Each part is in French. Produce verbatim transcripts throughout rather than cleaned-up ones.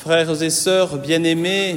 Frères et sœurs bien-aimés,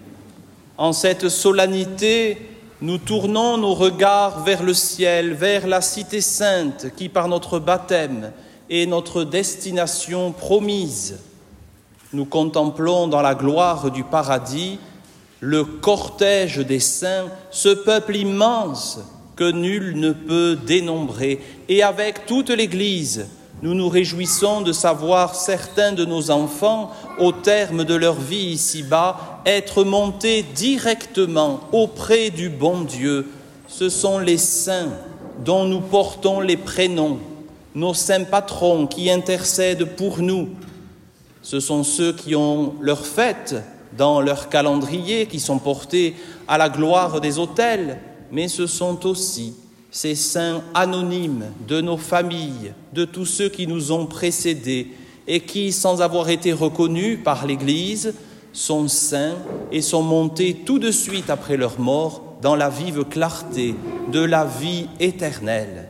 en cette solennité, nous tournons nos regards vers le ciel, vers la cité sainte qui, par notre baptême, est notre destination promise. Nous contemplons dans la gloire du paradis le cortège des saints, ce peuple immense que nul ne peut dénombrer. Et avec toute l'Église, nous nous réjouissons de savoir certains de nos enfants, au terme de leur vie ici-bas, être montés directement auprès du bon Dieu. Ce sont les saints dont nous portons les prénoms, nos saints patrons qui intercèdent pour nous. Ce sont ceux qui ont leurs fêtes dans leur calendrier, qui sont portés à la gloire des autels, mais ce sont aussi ces saints anonymes de nos familles, de tous ceux qui nous ont précédés et qui, sans avoir été reconnus par l'Église, sont saints et sont montés tout de suite après leur mort dans la vive clarté de la vie éternelle.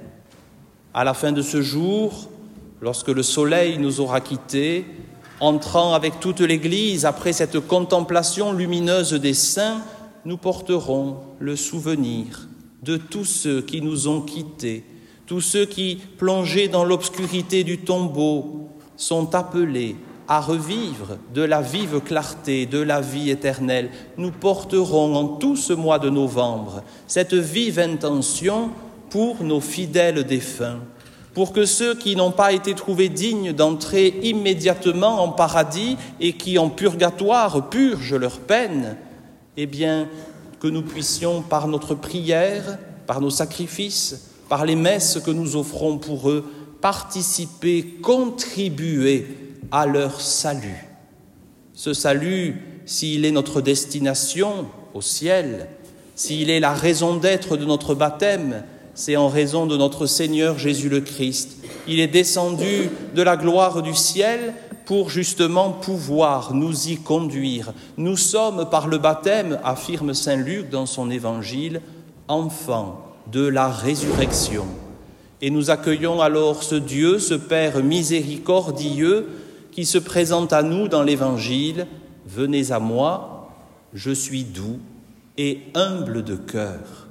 À la fin de ce jour, lorsque le soleil nous aura quittés, entrant avec toute l'Église après cette contemplation lumineuse des saints, nous porterons le souvenir de tous ceux qui nous ont quittés, tous ceux qui, plongés dans l'obscurité du tombeau, sont appelés à revivre de la vive clarté de la vie éternelle. Nous porterons en tout ce mois de novembre cette vive intention pour nos fidèles défunts, pour que ceux qui n'ont pas été trouvés dignes d'entrer immédiatement en paradis et qui en purgatoire purgent leur peine, eh bien, que nous puissions, par notre prière, par nos sacrifices, par les messes que nous offrons pour eux, participer, contribuer à leur salut. Ce salut, s'il est notre destination au ciel, s'il est la raison d'être de notre baptême, c'est en raison de notre Seigneur Jésus le Christ. Il est descendu de la gloire du ciel pour justement pouvoir nous y conduire. Nous sommes par le baptême, affirme saint Luc dans son évangile, enfants de la résurrection. Et nous accueillons alors ce Dieu, ce Père miséricordieux qui se présente à nous dans l'évangile. Venez à moi, je suis doux et humble de cœur.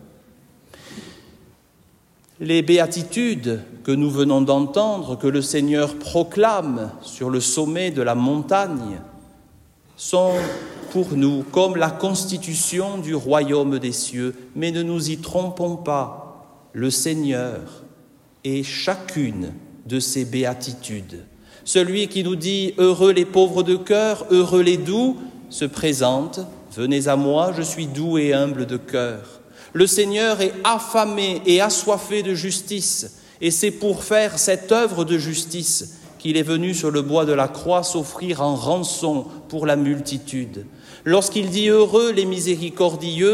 Les béatitudes que nous venons d'entendre, que le Seigneur proclame sur le sommet de la montagne, sont pour nous comme la constitution du royaume des cieux. Mais ne nous y trompons pas, le Seigneur est chacune de ces béatitudes. Celui qui nous dit « Heureux les pauvres de cœur, heureux les doux » se présente « Venez à moi, je suis doux et humble de cœur ». Le Seigneur est affamé et assoiffé de justice, et c'est pour faire cette œuvre de justice qu'il est venu sur le bois de la croix s'offrir en rançon pour la multitude. Lorsqu'il dit « heureux les miséricordieux »,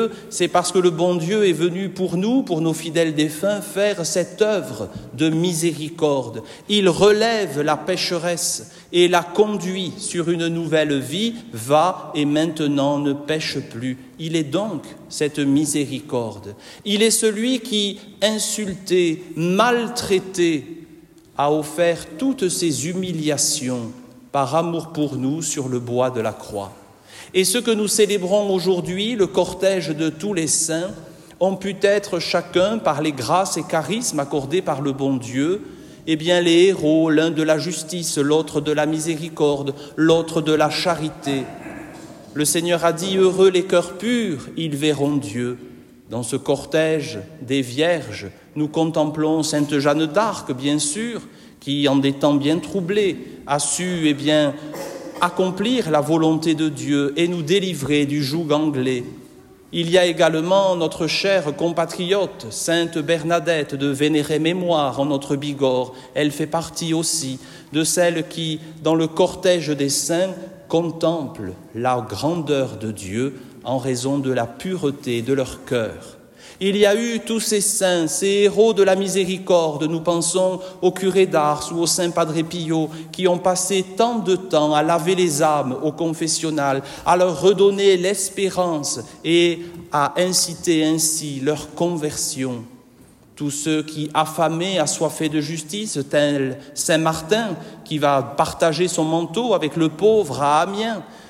c'est parce que le bon Dieu est venu pour nous, pour nos fidèles défunts, faire cette œuvre de miséricorde. Il relève la pécheresse et la conduit sur une nouvelle vie, va et maintenant ne pêche plus. Il est donc cette miséricorde. Il est celui qui, insulté, maltraité, a offert toutes ces humiliations par amour pour nous sur le bois de la croix. Et ce que nous célébrons aujourd'hui, le cortège de tous les saints, ont pu être chacun, par les grâces et charismes accordés par le bon Dieu, eh bien les héros, l'un de la justice, l'autre de la miséricorde, l'autre de la charité. Le Seigneur a dit « Heureux les cœurs purs, ils verront Dieu ». Dans ce cortège des vierges, nous contemplons Sainte Jeanne d'Arc, bien sûr, qui, en des temps bien troublés, a su, eh bien, accomplir la volonté de Dieu et nous délivrer du joug anglais. Il y a également notre chère compatriote, Sainte Bernadette de vénérée mémoire en notre Bigorre. Elle fait partie aussi de celles qui, dans le cortège des saints, contemplent la grandeur de Dieu en raison de la pureté de leur cœur. Il y a eu tous ces saints, ces héros de la miséricorde, nous pensons au curé d'Ars ou au saint Padre Pio, qui ont passé tant de temps à laver les âmes au confessionnal, à leur redonner l'espérance et à inciter ainsi leur conversion. Tous ceux qui, affamés, assoiffés de justice, tel saint Martin, qui va partager son manteau avec le pauvre à Amiens,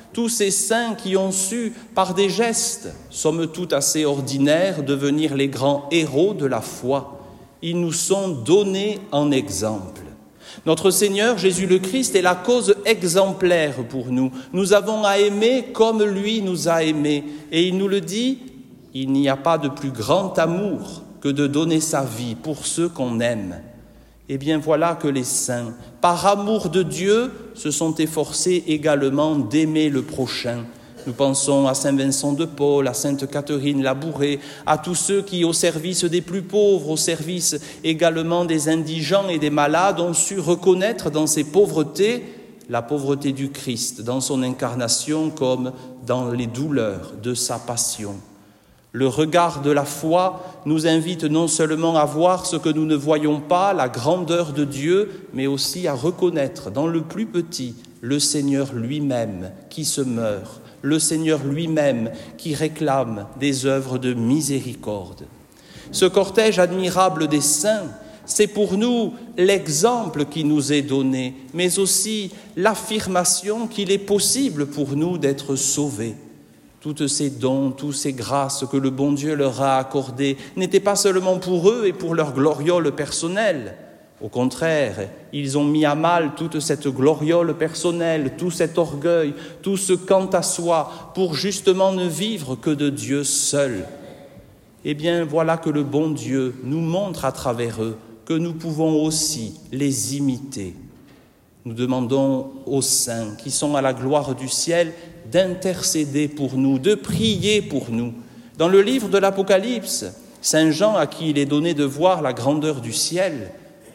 tous ces saints qui ont su, par des gestes, somme toute assez ordinaires, devenir les grands héros de la foi. Ils nous sont donnés en exemple. Notre Seigneur Jésus le Christ est la cause exemplaire pour nous. Nous avons à aimer comme lui nous a aimés. Et il nous le dit, il n'y a pas de plus grand amour que de donner sa vie pour ceux qu'on aime. Eh bien voilà que les saints, par amour de Dieu, se sont efforcés également d'aimer le prochain. Nous pensons à Saint Vincent de Paul, à Sainte Catherine Labouré, à tous ceux qui, au service des plus pauvres, au service également des indigents et des malades, ont su reconnaître dans ces pauvretés la pauvreté du Christ, dans son incarnation comme dans les douleurs de sa passion. Le regard de la foi nous invite non seulement à voir ce que nous ne voyons pas, la grandeur de Dieu, mais aussi à reconnaître dans le plus petit le Seigneur lui-même qui se meurt, le Seigneur lui-même qui réclame des œuvres de miséricorde. Ce cortège admirable des saints, c'est pour nous l'exemple qui nous est donné, mais aussi l'affirmation qu'il est possible pour nous d'être sauvés. Toutes ces dons, toutes ces grâces que le bon Dieu leur a accordées n'étaient pas seulement pour eux et pour leur gloriole personnelle. Au contraire, ils ont mis à mal toute cette gloriole personnelle, tout cet orgueil, tout ce quant à soi, pour justement ne vivre que de Dieu seul. Eh bien, voilà que le bon Dieu nous montre à travers eux que nous pouvons aussi les imiter. Nous demandons aux saints qui sont à la gloire du ciel d'intercéder pour nous, de prier pour nous. Dans le livre de l'Apocalypse, Saint Jean, à qui il est donné de voir la grandeur du ciel,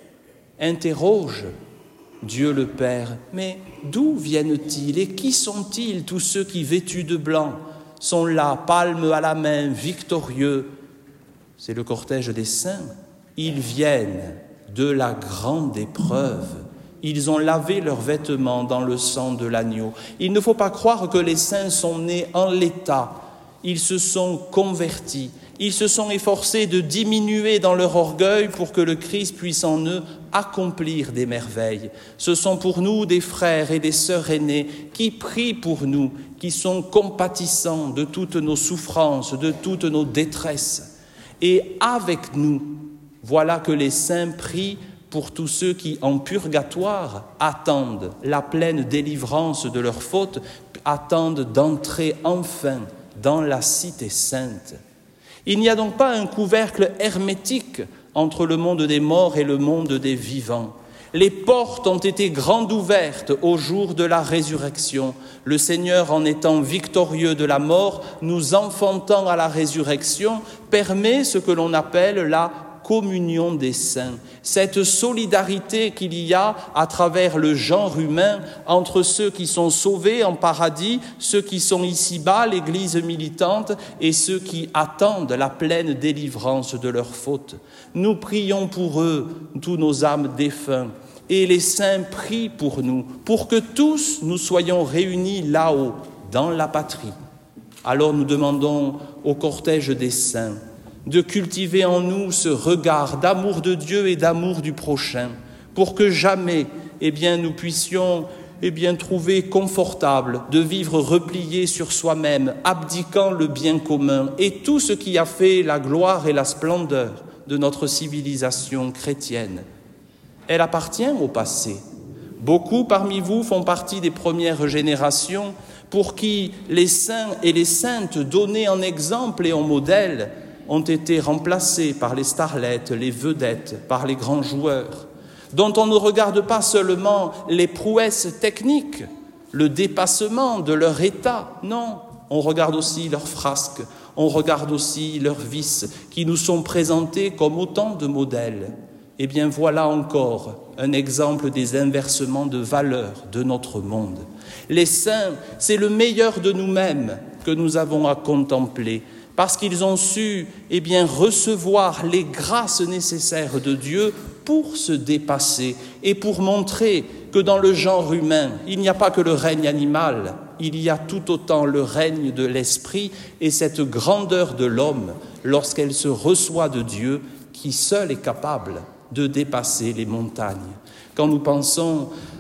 interroge Dieu le Père. Mais d'où viennent-ils et qui sont-ils, tous ceux qui, vêtus de blanc, sont là, palme à la main, victorieux? C'est le cortège des saints. Ils viennent de la grande épreuve. Ils ont lavé leurs vêtements dans le sang de l'agneau. Il ne faut pas croire que les saints sont nés en l'état. Ils se sont convertis. Ils se sont efforcés de diminuer dans leur orgueil pour que le Christ puisse en eux accomplir des merveilles. Ce sont pour nous des frères et des sœurs aînés qui prient pour nous, qui sont compatissants de toutes nos souffrances, de toutes nos détresses. Et avec nous, voilà que les saints prient pour tous ceux qui, en purgatoire, attendent la pleine délivrance de leurs fautes, attendent d'entrer enfin dans la cité sainte. Il n'y a donc pas un couvercle hermétique entre le monde des morts et le monde des vivants. Les portes ont été grandes ouvertes au jour de la résurrection. Le Seigneur, en étant victorieux de la mort, nous enfantant à la résurrection, permet ce que l'on appelle la communion des saints, cette solidarité qu'il y a à travers le genre humain entre ceux qui sont sauvés en paradis, ceux qui sont ici-bas, l'Église militante, et ceux qui attendent la pleine délivrance de leurs fautes. Nous prions pour eux, tous nos âmes défunts, et les saints prient pour nous, pour que tous nous soyons réunis là-haut, dans la patrie. Alors nous demandons au cortège des saints de cultiver en nous ce regard d'amour de Dieu et d'amour du prochain, pour que jamais eh bien, nous puissions eh bien, trouver confortable de vivre repliés sur soi-même, abdiquant le bien commun et tout ce qui a fait la gloire et la splendeur de notre civilisation chrétienne. Elle appartient au passé. Beaucoup parmi vous font partie des premières générations pour qui les saints et les saintes donnés en exemple et en modèle ont été remplacés par les starlettes, les vedettes, par les grands joueurs, dont on ne regarde pas seulement les prouesses techniques, le dépassement de leur état, non, on regarde aussi leurs frasques, on regarde aussi leurs vices, qui nous sont présentés comme autant de modèles. Eh bien voilà encore un exemple des inversements de valeurs de notre monde. Les saints, c'est le meilleur de nous-mêmes que nous avons à contempler, parce qu'ils ont su eh bien, recevoir les grâces nécessaires de Dieu pour se dépasser et pour montrer que dans le genre humain, il n'y a pas que le règne animal, il y a tout autant le règne de l'esprit et cette grandeur de l'homme lorsqu'elle se reçoit de Dieu qui seul est capable de dépasser les montagnes. Quand nous pensons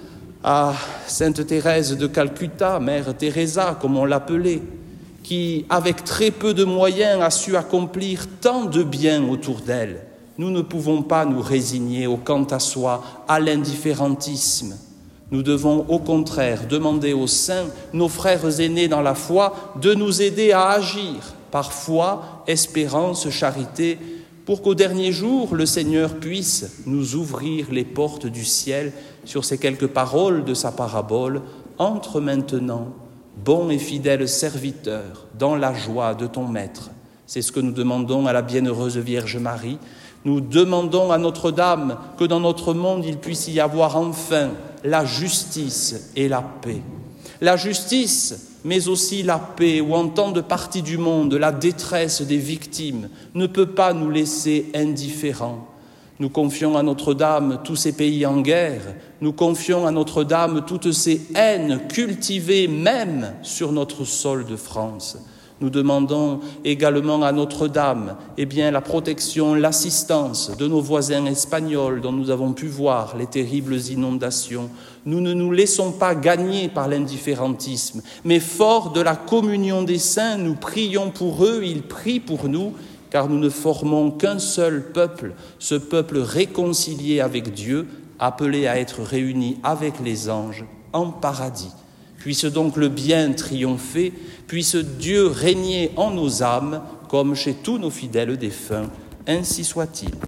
à Sainte Thérèse de Calcutta, Mère Teresa, comme on l'appelait, qui, avec très peu de moyens, a su accomplir tant de bien autour d'elle. Nous ne pouvons pas nous résigner au quant à soi, à l'indifférentisme. Nous devons au contraire demander aux saints, nos frères aînés dans la foi, de nous aider à agir par foi, espérance, charité, pour qu'au dernier jour, le Seigneur puisse nous ouvrir les portes du ciel sur ces quelques paroles de sa parabole. Entre maintenant, bon et fidèle serviteur, dans la joie de ton Maître. C'est ce que nous demandons à la bienheureuse Vierge Marie. Nous demandons à Notre-Dame que dans notre monde, il puisse y avoir enfin la justice et la paix. La justice, mais aussi la paix, où en tant de partie du monde, la détresse des victimes ne peut pas nous laisser indifférents. Nous confions à Notre-Dame tous ces pays en guerre, nous confions à Notre-Dame toutes ces haines cultivées même sur notre sol de France. Nous demandons également à Notre-Dame eh bien, la protection, l'assistance de nos voisins espagnols dont nous avons pu voir les terribles inondations. Nous ne nous laissons pas gagner par l'indifférentisme, mais forts de la communion des saints, nous prions pour eux, ils prient pour nous, car nous ne formons qu'un seul peuple, ce peuple réconcilié avec Dieu, appelé à être réuni avec les anges en paradis. Puisse donc le bien triompher, puisse Dieu régner en nos âmes, comme chez tous nos fidèles défunts. Ainsi soit-il.